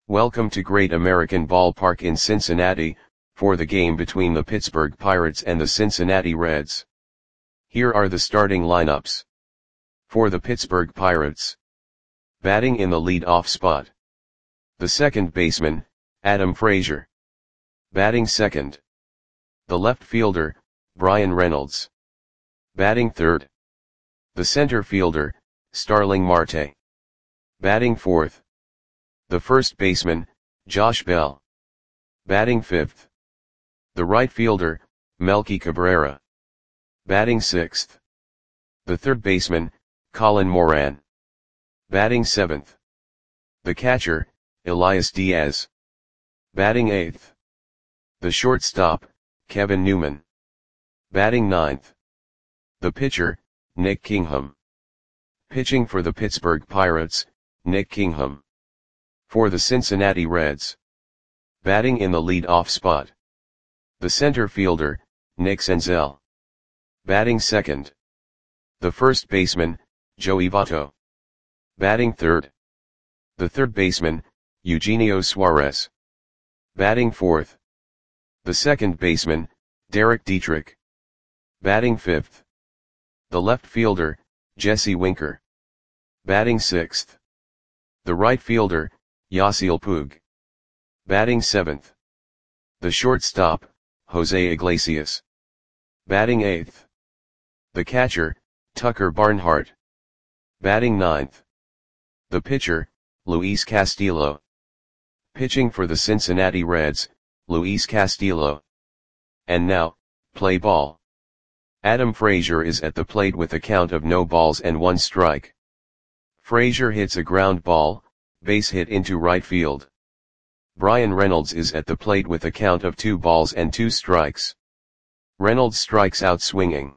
Welcome to Great American Ballpark in Cincinnati, for the game between the Pittsburgh Pirates and the Cincinnati Reds. Here are the starting lineups. For the Pittsburgh Pirates. Batting in the lead-off spot. The second baseman, Adam Frazier. Batting second. The left fielder, Bryan Reynolds. Batting third. The center fielder, Starling Marte. Batting fourth. The first baseman, Josh Bell. Batting fifth. The right fielder, Melky Cabrera. Batting sixth. The third baseman, Colin Moran. Batting seventh. The catcher, Elias Diaz. Batting eighth. The shortstop, Kevin Newman. Batting ninth. The pitcher, Nick Kingham. Pitching for the Pittsburgh Pirates, Nick Kingham. For the Cincinnati Reds. Batting in the lead-off spot. The center fielder, Nick Senzel. Batting second. The first baseman, Joey Votto. Batting third. The third baseman, Eugenio Suarez. Batting fourth. The second baseman, Derek Dietrich. Batting fifth. The left fielder, Jesse Winker. Batting sixth. The right fielder, Yasiel Puig. Batting seventh. The shortstop, Jose Iglesias. Batting eighth. The catcher, Tucker Barnhart. Batting ninth. The pitcher, Luis Castillo. Pitching for the Cincinnati Reds, Luis Castillo. And now, play ball. Adam Frazier is at the plate with a count of no balls and one strike. Frazier hits a ground ball, base hit into right field. Bryan Reynolds is at the plate with a count of 2 balls and 2 strikes. Reynolds strikes out swinging.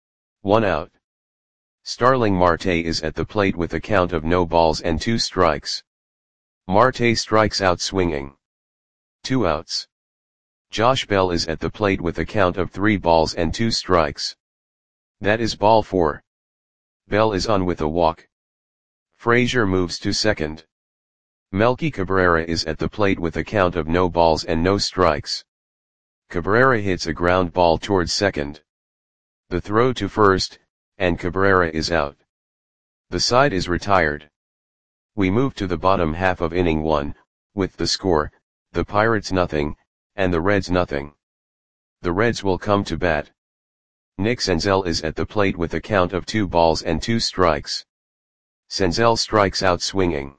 1 out. Starling Marte is at the plate with a count of no balls and 2 strikes. Marte strikes out swinging. 2 outs. Josh Bell is at the plate with a count of 3 balls and 2 strikes. That is ball 4. Bell is on with a walk. Frazier moves to second. Melky Cabrera is at the plate with a count of no balls and no strikes. Cabrera hits a ground ball towards second. The throw to first, and Cabrera is out. The side is retired. We move to the bottom half of inning 1, with the score, the Pirates nothing, and the Reds nothing. The Reds will come to bat. Nick Senzel is at the plate with a count of 2 balls and 2 strikes. Senzel strikes out swinging.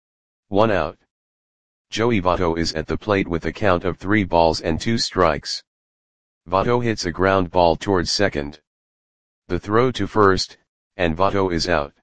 1 out. Joey Votto is at the plate with a count of 3 balls and 2 strikes. Votto hits a ground ball towards second. The throw to first, and Votto is out.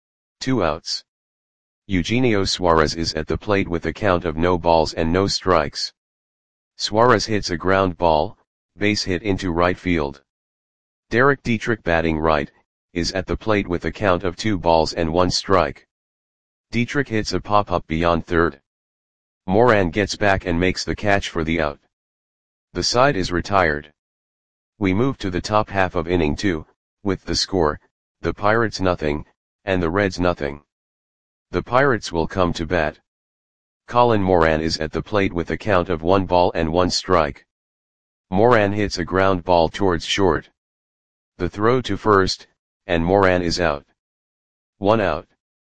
2 outs. Eugenio Suarez is at the plate with a count of no balls and no strikes. Suarez hits a ground ball, base hit into right field. Derek Dietrich, batting right, is at the plate with a count of 2 balls and 1 strike. Dietrich hits a pop-up beyond third. Moran gets back and makes the catch for the out. The side is retired. We move to the top half of inning 2, with the score, the Pirates nothing, and the Reds nothing. The Pirates will come to bat. Colin Moran is at the plate with a count of 1 ball and 1 strike. Moran hits a ground ball towards short. The throw to first, and Moran is out. 1 out.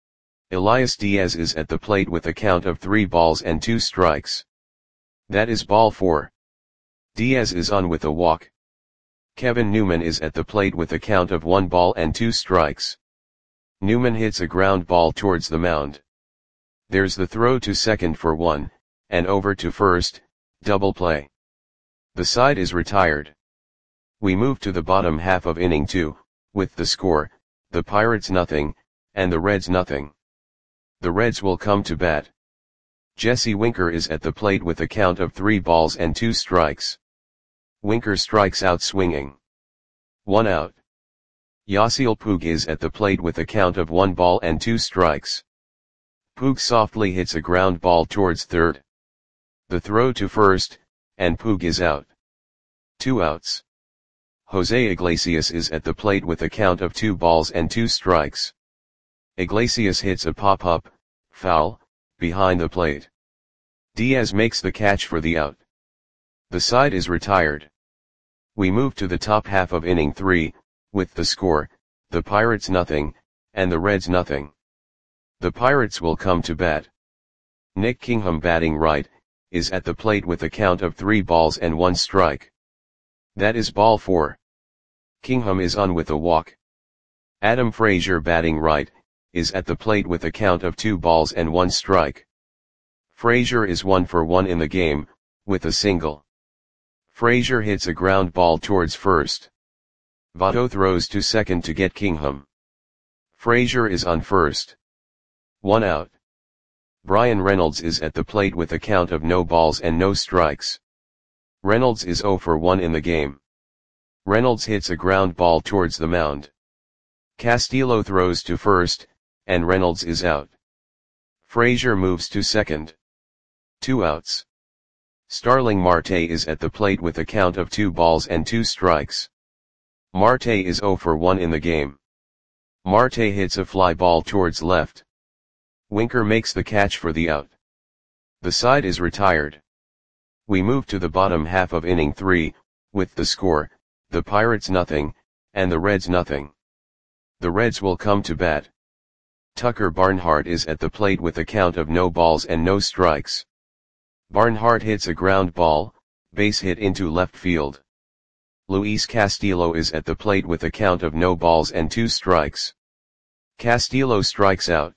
Elias Diaz is at the plate with a count of 3 balls and 2 strikes. That is ball 4. Diaz is on with a walk. Kevin Newman is at the plate with a count of 1 ball and 2 strikes. Newman hits a ground ball towards the mound. There's the throw to second for 1, and over to first, double play. The side is retired. We move to the bottom half of inning 2, with the score, the Pirates nothing, and the Reds nothing. The Reds will come to bat. Jesse Winker is at the plate with a count of 3 balls and 2 strikes. Winker strikes out swinging. 1 out. Yasiel Puig is at the plate with a count of 1 ball and 2 strikes. Puig softly hits a ground ball towards third. The throw to first, and Puig is out. 2 outs. Jose Iglesias is at the plate with a count of 2 balls and 2 strikes. Iglesias hits a pop-up, foul, behind the plate. Diaz makes the catch for the out. The side is retired. We move to the top half of inning 3, with the score, the Pirates nothing, and the Reds nothing. The Pirates will come to bat. Nick Kingham, batting right, is at the plate with a count of 3 balls and 1 strike. That is ball 4. Kingham is on with a walk. Adam Frazier, batting right, is at the plate with a count of 2 balls and 1 strike. Frazier is 1 for 1 in the game, with a single. Frazier hits a ground ball towards first. Votto throws to second to get Kingham. Frazier is on first. 1 out. Bryan Reynolds is at the plate with a count of no balls and no strikes. Reynolds is 0 for 1 in the game. Reynolds hits a ground ball towards the mound. Castillo throws to first, and Reynolds is out. Frazier moves to second. 2 outs. Starling Marte is at the plate with a count of 2 balls and 2 strikes. Marte is 0 for 1 in the game. Marte hits a fly ball towards left. Winker makes the catch for the out. The side is retired. We move to the bottom half of inning 3, with the score, the Pirates nothing, and the Reds nothing. The Reds will come to bat. Tucker Barnhart is at the plate with a count of no balls and no strikes. Barnhart hits a ground ball, base hit into left field. Luis Castillo is at the plate with a count of no balls and 2 strikes. Castillo strikes out.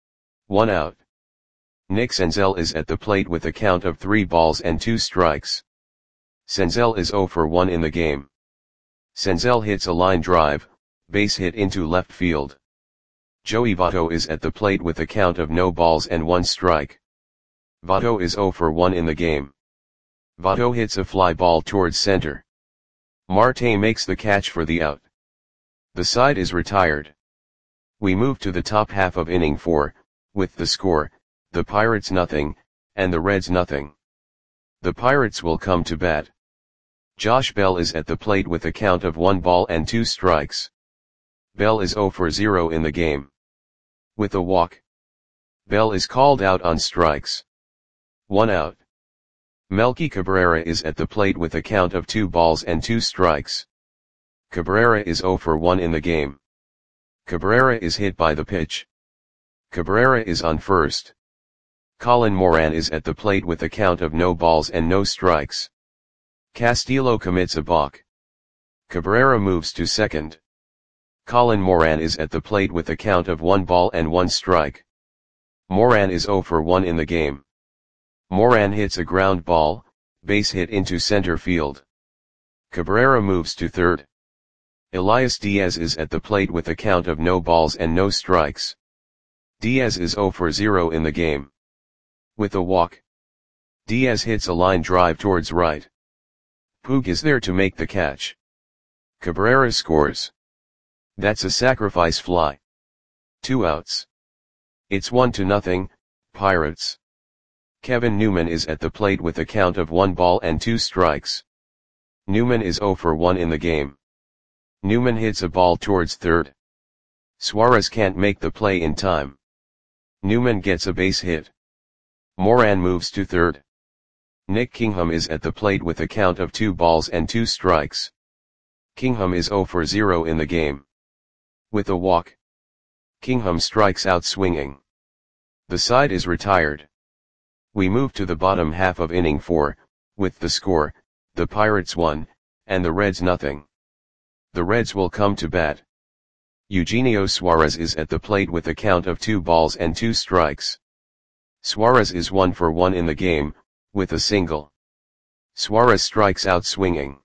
1 out. Nick Senzel is at the plate with a count of 3 balls and 2 strikes. Senzel is 0 for 1 in the game. Senzel hits a line drive, base hit into left field. Joey Votto is at the plate with a count of no balls and 1 strike. Votto is 0 for 1 in the game. Votto hits a fly ball towards center. Marte makes the catch for the out. The side is retired. We move to the top half of inning 4, with the score, the Pirates nothing, and the Reds nothing. The Pirates will come to bat. Josh Bell is at the plate with a count of 1 ball and 2 strikes. Bell is 0 for 0 in the game. With a walk. Bell is called out on strikes. 1 out. Melky Cabrera is at the plate with a count of 2 balls and 2 strikes. Cabrera is 0 for 1 in the game. Cabrera is hit by the pitch. Cabrera is on first. Colin Moran is at the plate with a count of no balls and no strikes. Castillo commits a balk. Cabrera moves to second. Colin Moran is at the plate with a count of 1 ball and 1 strike. Moran is 0 for 1 in the game. Moran hits a ground ball, base hit into center field. Cabrera moves to third. Elias Diaz is at the plate with a count of no balls and no strikes. Diaz is 0 for 0 in the game. With a walk. Diaz hits a line drive towards right. Puig is there to make the catch. Cabrera scores. That's a sacrifice fly. 2 outs. It's 1-0, Pirates. Kevin Newman is at the plate with a count of 1 ball and 2 strikes. Newman is 0 for 1 in the game. Newman hits a ball towards third. Suarez can't make the play in time. Newman gets a base hit. Moran moves to third. Nick Kingham is at the plate with a count of 2 balls and 2 strikes. Kingham is 0 for 0 in the game. With a walk. Kingham strikes out swinging. The side is retired. We move to the bottom half of inning 4, with the score, the Pirates 1, and the Reds nothing. The Reds will come to bat. Eugenio Suarez is at the plate with a count of 2 balls and 2 strikes. Suarez is 1 for 1 in the game, with a single. Suarez strikes out swinging.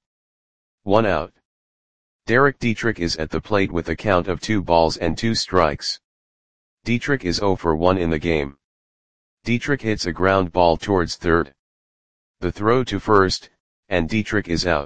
1 out. Derek Dietrich is at the plate with a count of 2 balls and 2 strikes. Dietrich is 0 for 1 in the game. Dietrich hits a ground ball towards third. The throw to first, and Dietrich is out.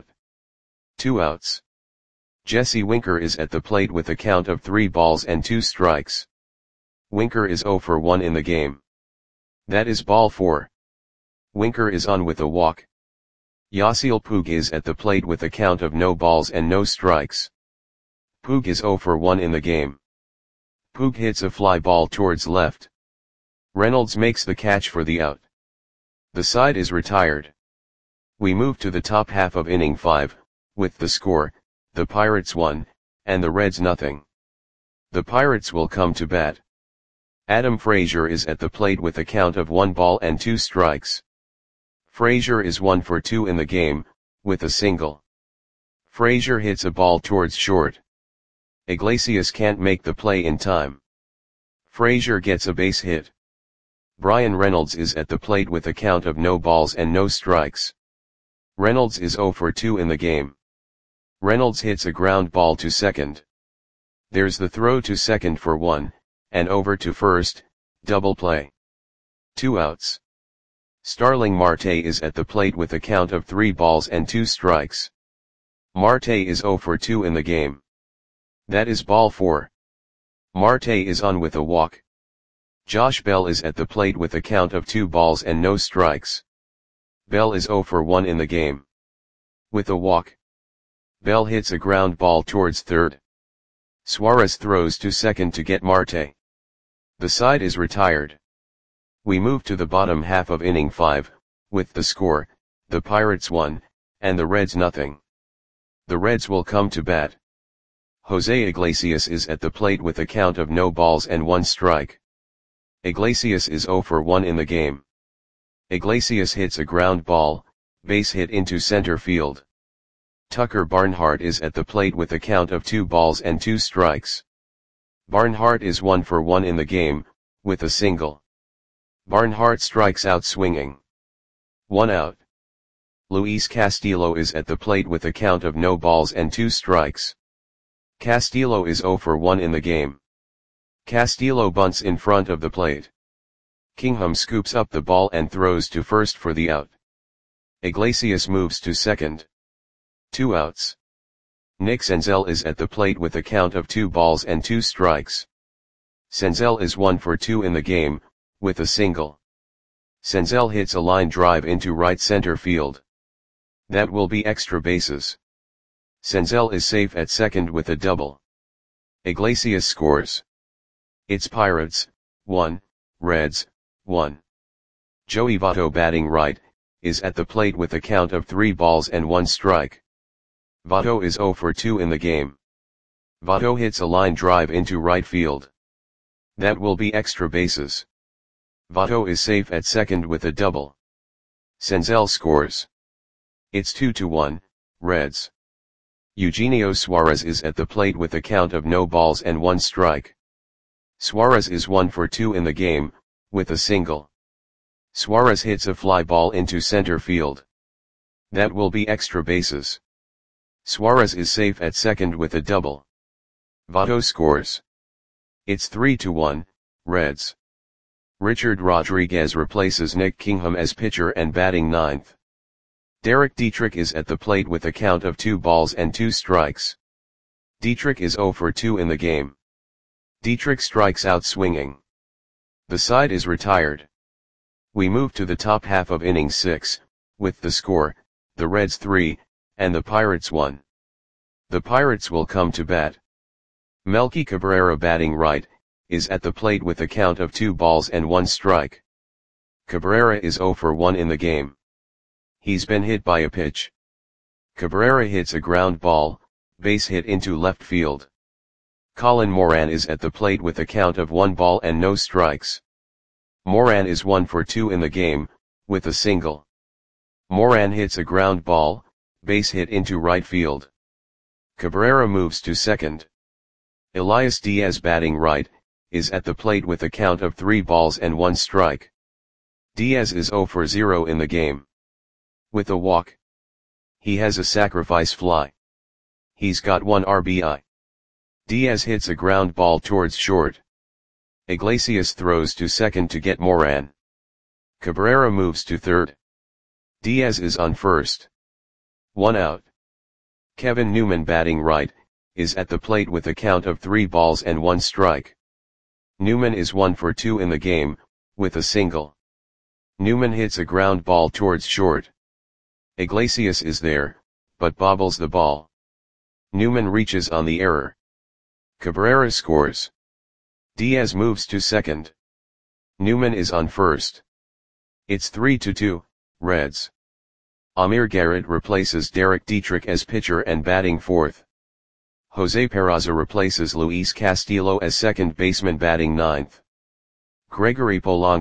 2 outs. Jesse Winker is at the plate with a count of 3 balls and 2 strikes. Winker is 0 for 1 in the game. That is ball 4. Winker is on with a walk. Yasiel Puig is at the plate with a count of no balls and no strikes. Puig is 0 for 1 in the game. Puig hits a fly ball towards left. Reynolds makes the catch for the out. The side is retired. We move to the top half of inning 5, with the score, the Pirates 1, and the Reds nothing. The Pirates will come to bat. Adam Frazier is at the plate with a count of 1 ball and 2 strikes. Frazier is 1 for 2 in the game, with a single. Frazier hits a ball towards short. Iglesias can't make the play in time. Frazier gets a base hit. Bryan Reynolds is at the plate with a count of no balls and no strikes. Reynolds is 0 for 2 in the game. Reynolds hits a ground ball to second. There's the throw to second for 1, and over to first, double play. 2 outs. Starling Marte is at the plate with a count of 3 balls and 2 strikes. Marte is 0 for 2 in the game. That is ball 4. Marte is on with a walk. Josh Bell is at the plate with a count of 2 balls and no strikes. Bell is 0 for 1 in the game. With a walk. Bell hits a ground ball towards third. Suarez throws to second to get Marte. The side is retired. We move to the bottom half of inning 5, with the score, the Pirates 1, and the Reds nothing. The Reds will come to bat. Jose Iglesias is at the plate with a count of no balls and 1 strike. Iglesias is 0 for 1 in the game. Iglesias hits a ground ball, base hit into center field. Tucker Barnhart is at the plate with a count of 2 balls and 2 strikes. Barnhart is 1 for 1 in the game, with a single. Barnhart strikes out swinging. 1 out. Luis Castillo is at the plate with a count of no balls and 2 strikes. Castillo is 0 for 1 in the game. Castillo bunts in front of the plate. Kingham scoops up the ball and throws to first for the out. Iglesias moves to second. 2 outs. Nick Senzel is at the plate with a count of 2 balls and 2 strikes. Senzel is 1 for 2 in the game, with a single. Senzel hits a line drive into right center field. That will be extra bases. Senzel is safe at second with a double. Iglesias scores. It's Pirates, 1, Reds, 1. Joey Votto batting right, is at the plate with a count of 3 balls and 1 strike. Votto is 0 for 2 in the game. Votto hits a line drive into right field. That will be extra bases. Votto is safe at second with a double. Senzel scores. It's 2-1, Reds. Eugenio Suarez is at the plate with a count of no balls and 1 strike. Suarez is 1 for 2 in the game, with a single. Suarez hits a fly ball into center field. That will be extra bases. Suarez is safe at second with a double. Votto scores. It's 3-1, Reds. Richard Rodriguez replaces Nick Kingham as pitcher and batting ninth. Derek Dietrich is at the plate with a count of 2 balls and 2 strikes. Dietrich is 0 for 2 in the game. Dietrich strikes out swinging. The side is retired. We move to the top half of inning 6, with the score, the Reds 3, and the Pirates 1. The Pirates will come to bat. Melky Cabrera batting right, is at the plate with a count of 2 balls and 1 strike. Cabrera is 0 for 1 in the game. He's been hit by a pitch. Cabrera hits a ground ball, base hit into left field. Colin Moran is at the plate with a count of 1 ball and no strikes. Moran is 1 for 2 in the game, with a single. Moran hits a ground ball, base hit into right field. Cabrera moves to second. Elias Diaz batting right, is at the plate with a count of 3 balls and 1 strike. Diaz is 0 for 0 in the game. With a walk. He has a sacrifice fly. He's got 1 RBI. Diaz hits a ground ball towards short. Iglesias throws to second to get Moran. Cabrera moves to third. Diaz is on first. 1 out. Kevin Newman batting right, is at the plate with a count of 3 balls and 1 strike. Newman is 1 for 2 in the game, with a single. Newman hits a ground ball towards short. Iglesias is there, but bobbles the ball. Newman reaches on the error. Cabrera scores. Diaz moves to second. Newman is on first. It's 3-2, Reds. Amir Garrett replaces Derek Dietrich as pitcher and batting fourth. Jose Peraza replaces Luis Castillo as second baseman batting ninth. Gregory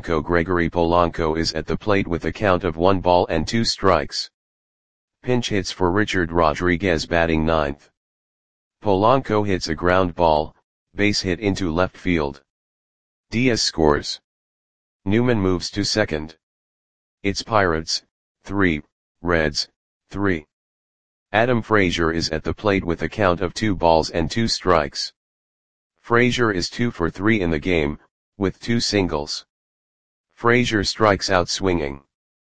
Polanco is at the plate with a count of 1 ball and 2 strikes. Pinch hits for Richard Rodriguez batting ninth. Polanco hits a ground ball, base hit into left field. Diaz scores. Newman moves to second. It's Pirates, 3, Reds, 3. Adam Frazier is at the plate with a count of 2 balls and 2 strikes. Frazier is 2 for 3 in the game, with 2 singles. Frazier strikes out swinging.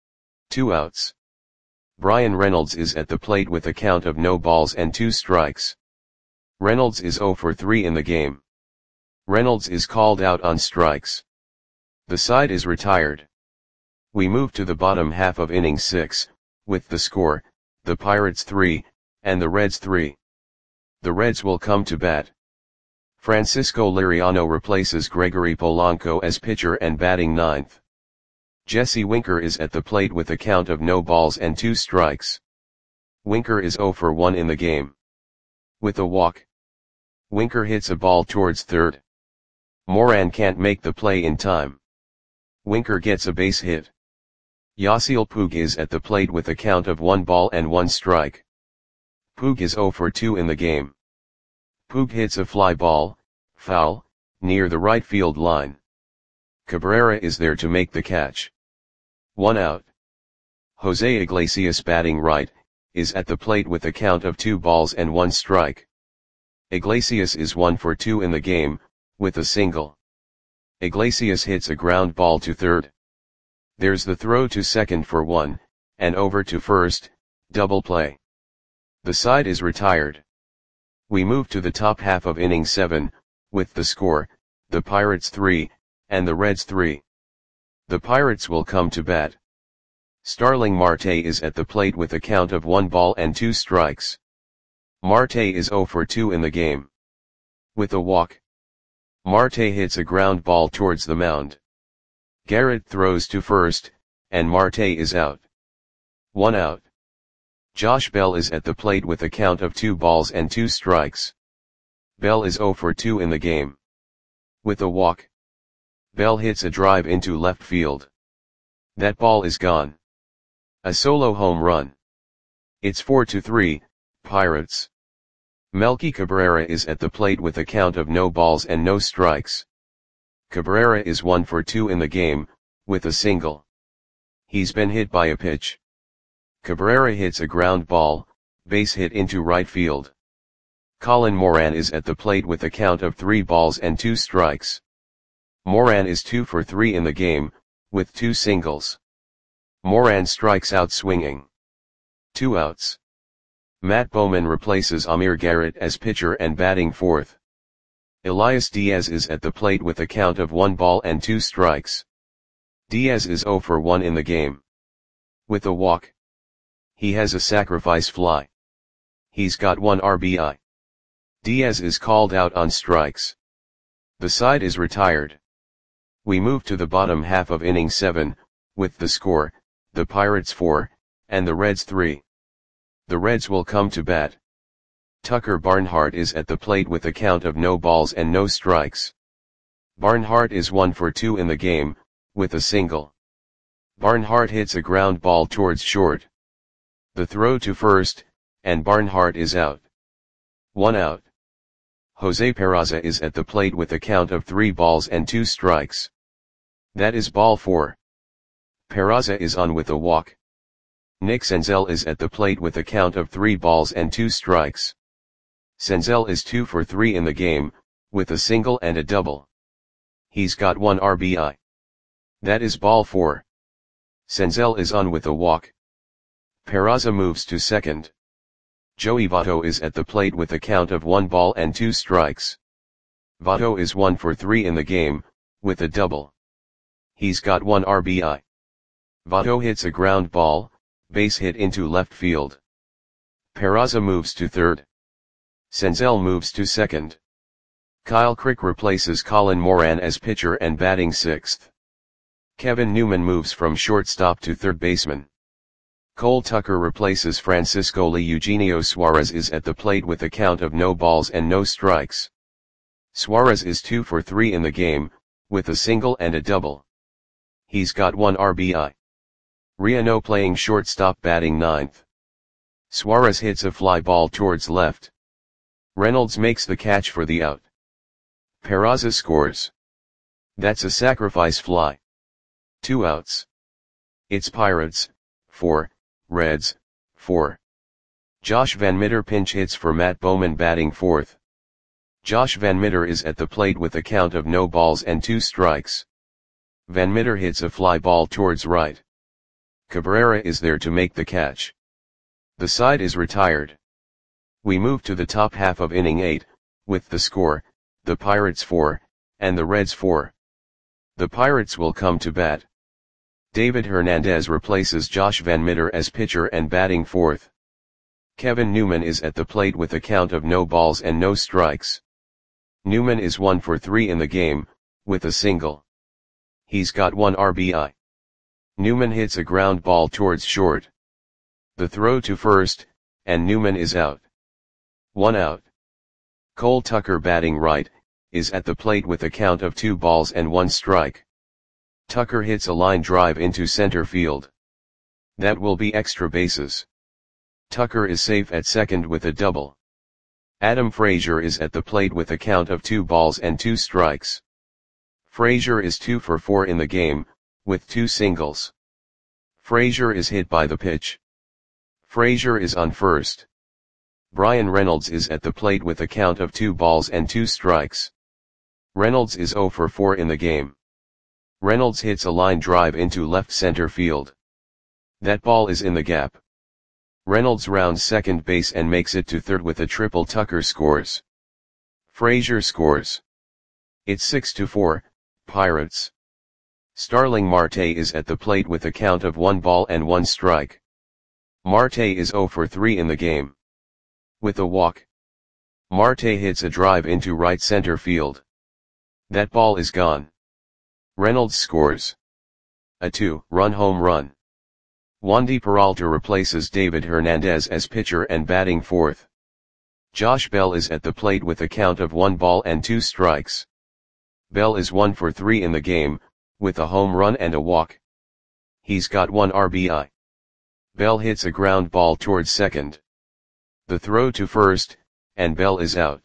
2 outs. Bryan Reynolds is at the plate with a count of no balls and 2 strikes. Reynolds is 0 for 3 in the game. Reynolds is called out on strikes. The side is retired. We move to the bottom half of inning 6, with the score, the Pirates 3, and the Reds 3. The Reds will come to bat. Francisco Liriano replaces Gregory Polanco as pitcher and batting ninth. Jesse Winker is at the plate with a count of no balls and 2 strikes. Winker is 0 for 1 in the game. With a walk. Winker hits a ball towards third. Moran can't make the play in time. Winker gets a base hit. Yasiel Puig is at the plate with a count of 1 ball and 1 strike. Puig is 0 for 2 in the game. Puig hits a fly ball, foul, near the right field line. Cabrera is there to make the catch. 1 out. Jose Iglesias batting right, is at the plate with a count of 2 balls and 1 strike. Iglesias is 1 for 2 in the game, with a single. Iglesias hits a ground ball to third. There's the throw to second for 1, and over to first, double play. The side is retired. We move to the top half of inning 7, with the score, the Pirates 3, and the Reds 3. The Pirates will come to bat. Starling Marte is at the plate with a count of 1 ball and 2 strikes. Marte is 0 for 2 in the game. With a walk. Marte hits a ground ball towards the mound. Garrett throws to first, and Marte is out. 1 out. Josh Bell is at the plate with a count of 2 balls and 2 strikes. Bell is 0 for 2 in the game. With a walk. Bell hits a drive into left field. That ball is gone. A solo home run. It's 4-3, Pirates. Melky Cabrera is at the plate with a count of no balls and no strikes. Cabrera is 1 for 2 in the game, with a single. He's been hit by a pitch. Cabrera hits a ground ball, base hit into right field. Colin Moran is at the plate with a count of 3 balls and 2 strikes. Moran is 2 for 3 in the game, with 2 singles. Moran strikes out swinging. 2 outs. Matt Bowman replaces Amir Garrett as pitcher and batting fourth. Elias Diaz is at the plate with a count of 1 ball and 2 strikes. Diaz is 0 for 1 in the game. With a walk. He has a sacrifice fly. He's got 1 RBI. Diaz is called out on strikes. The side is retired. We move to the bottom half of inning 7, with the score, the Pirates 4, and the Reds 3. The Reds will come to bat. Tucker Barnhart is at the plate with a count of no balls and no strikes. Barnhart is 1 for 2 in the game, with a single. Barnhart hits a ground ball towards short. The throw to first, and Barnhart is out. 1 out. Jose Peraza is at the plate with a count of 3 balls and 2 strikes. That is ball 4. Peraza is on with a walk. Nick Senzel is at the plate with a count of 3 balls and 2 strikes. Senzel is 2 for 3 in the game, with a single and a double. He's got 1 RBI. That is ball 4. Senzel is on with a walk. Peraza moves to second. Joey Votto is at the plate with a count of 1 ball and 2 strikes. Votto is 1 for 3 in the game, with a double. He's got 1 RBI. Votto hits a ground ball, base hit into left field. Peraza moves to third. Senzel moves to second. Kyle Crick replaces Colin Moran as pitcher and batting sixth. Kevin Newman moves from shortstop to third baseman. Cole Tucker replaces Francisco Lee. Eugenio Suarez is at the plate with a count of no balls and no strikes. Suarez is 2 for 3 in the game, with a single and a double. He's got 1 RBI. Riano playing shortstop batting ninth. Suarez hits a fly ball towards left. Reynolds makes the catch for the out. Peraza scores. That's a sacrifice fly. 2 outs. It's Pirates, 4, Reds, 4. Josh Van Meter pinch hits for Matt Bowman batting fourth. Josh Van Meter is at the plate with a count of no balls and 2 strikes. Van Meter hits a fly ball towards right. Cabrera is there to make the catch. The side is retired. We move to the top half of inning 8, with the score, the Pirates 4, and the Reds 4. The Pirates will come to bat. David Hernandez replaces Josh Van Meter as pitcher and batting fourth. Kevin Newman is at the plate with a count of no balls and no strikes. Newman is 1 for 3 in the game, with a single. He's got 1 RBI. Newman hits a ground ball towards short. The throw to first, and Newman is out. 1 out. Cole Tucker batting right, is at the plate with a count of 2 balls and 1 strike. Tucker hits a line drive into center field. That will be extra bases. Tucker is safe at second with a double. Adam Frazier is at the plate with a count of 2 balls and 2 strikes. Frazier is 2 for 4 in the game, with 2 singles. Frazier is hit by the pitch. Frazier is on first. Brian Reynolds is at the plate with a count of 2 balls and 2 strikes. Reynolds is 0 for 4 in the game. Reynolds hits a line drive into left center field. That ball is in the gap. Reynolds rounds second base and makes it to third with a triple. Tucker scores. Frazier scores. It's 6-4, Pirates. Starling Marte is at the plate with a count of 1 ball and 1 strike. Marte is 0 for 3 in the game. With a walk. Marte hits a drive into right center field. That ball is gone. Reynolds scores. A 2-run home run. Wandy Peralta replaces David Hernandez as pitcher and batting fourth. Josh Bell is at the plate with a count of 1 ball and 2 strikes. Bell is 1 for 3 in the game, with a home run and a walk. He's got 1 RBI. Bell hits a ground ball towards second. The throw to first, and Bell is out.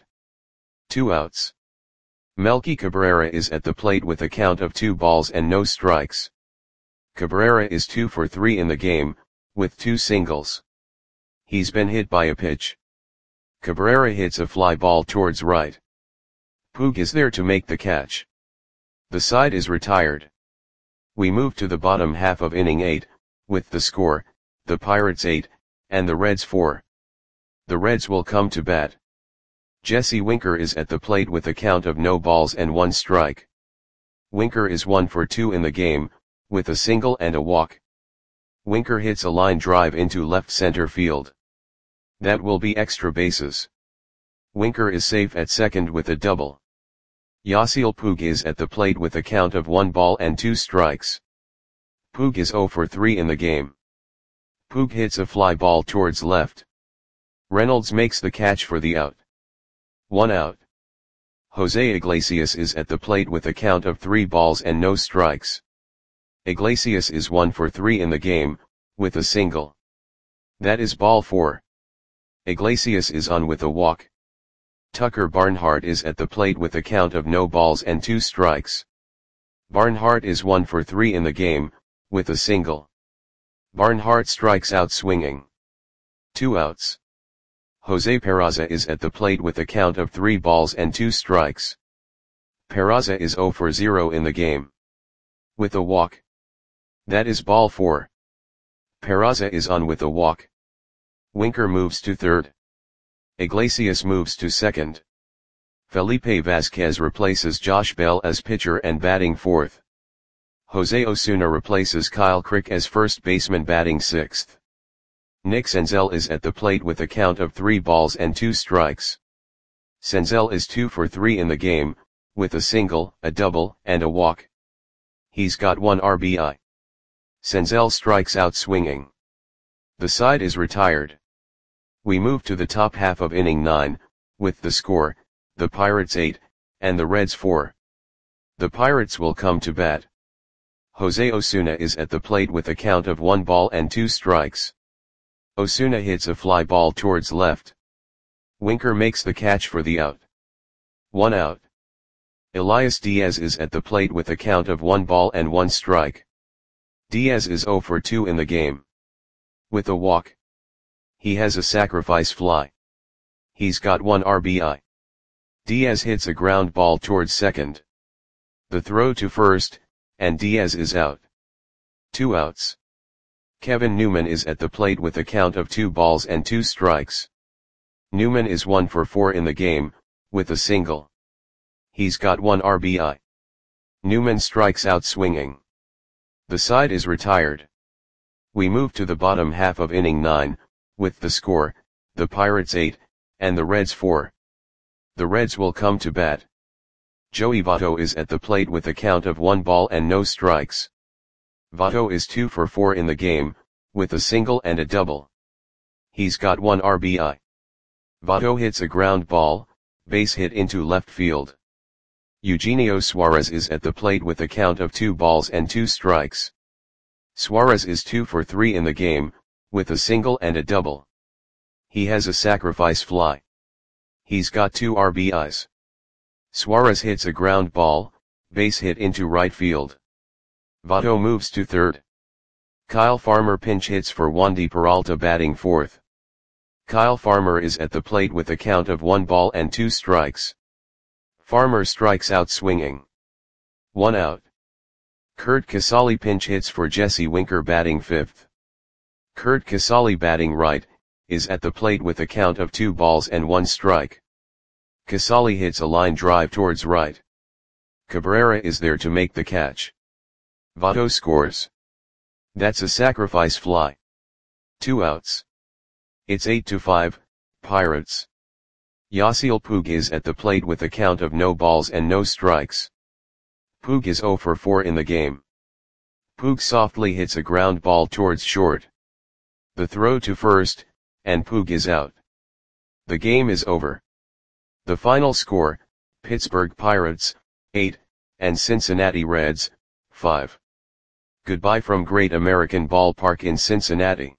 2 outs. Melky Cabrera is at the plate with a count of 2 balls and no strikes. Cabrera is 2 for 3 in the game, with 2 singles. He's been hit by a pitch. Cabrera hits a fly ball towards right. Puig is there to make the catch. The side is retired. We move to the bottom half of inning 8, with the score, the Pirates 8, and the Reds 4. The Reds will come to bat. Jesse Winker is at the plate with a count of no balls and 1 strike. Winker is 1 for 2 in the game, with a single and a walk. Winker hits a line drive into left center field. That will be extra bases. Winker is safe at second with a double. Yasiel Puig is at the plate with a count of 1 ball and 2 strikes. Puig is 0 for 3 in the game. Puig hits a fly ball towards left. Reynolds makes the catch for the out. 1 out. Jose Iglesias is at the plate with a count of 3 balls and no strikes. Iglesias is 1 for 3 in the game, with a single. That is ball 4. Iglesias is on with a walk. Tucker Barnhart is at the plate with a count of no balls and 2 strikes. Barnhart is 1 for 3 in the game, with a single. Barnhart strikes out swinging. 2 outs. Jose Peraza is at the plate with a count of 3 balls and 2 strikes. Peraza is 0 for 0 in the game. With a walk. That is ball 4. Peraza is on with a walk. Winker moves to third. Iglesias moves to second. Felipe Vasquez replaces Josh Bell as pitcher and batting fourth. Jose Osuna replaces Kyle Crick as first baseman batting sixth. Nick Senzel is at the plate with a count of 3 balls and 2 strikes. Senzel is 2 for 3 in the game, with a single, a double, and a walk. He's got 1 RBI. Senzel strikes out swinging. The side is retired. We move to the top half of inning 9, with the score, the Pirates 8, and the Reds 4. The Pirates will come to bat. Jose Osuna is at the plate with a count of 1 ball and 2 strikes. Osuna hits a fly ball towards left. Winker makes the catch for the out. 1 out. Elias Diaz is at the plate with a count of 1 ball and 1 strike. Diaz is 0 for 2 in the game. With a walk. He has a sacrifice fly. He's got 1 RBI. Diaz hits a ground ball towards second. The throw to first, and Diaz is out. 2 outs. Kevin Newman is at the plate with a count of 2 balls and 2 strikes. Newman is 1 for 4 in the game, with a single. He's got 1 RBI. Newman strikes out swinging. The side is retired. We move to the bottom half of inning 9, with the score, the Pirates 8, and the Reds 4. The Reds will come to bat. Joey Votto is at the plate with a count of 1 ball and no strikes. Votto is 2 for 4 in the game, with a single and a double. He's got 1 RBI. Votto hits a ground ball, base hit into left field. Eugenio Suarez is at the plate with a count of 2 balls and 2 strikes. Suarez is 2 for 3 in the game, with a single and a double. He has a sacrifice fly. He's got 2 RBIs. Suarez hits a ground ball, base hit into right field. Votto moves to third. Kyle Farmer pinch hits for Wandy Peralta batting fourth. Kyle Farmer is at the plate with a count of 1 ball and 2 strikes. Farmer strikes out swinging. 1 out. Curt Casali pinch hits for Jesse Winker batting fifth. Curt Casali batting right, is at the plate with a count of 2 balls and 1 strike. Casali hits a line drive towards right. Cabrera is there to make the catch. Votto scores. That's a sacrifice fly. 2 outs. It's 8-5, Pirates. Yasiel Puig is at the plate with a count of no balls and no strikes. Puig is 0 for 4 in the game. Puig softly hits a ground ball towards short. The throw to first, and Puig is out. The game is over. The final score, Pittsburgh Pirates, 8, and Cincinnati Reds, 5. Goodbye from Great American Ballpark in Cincinnati.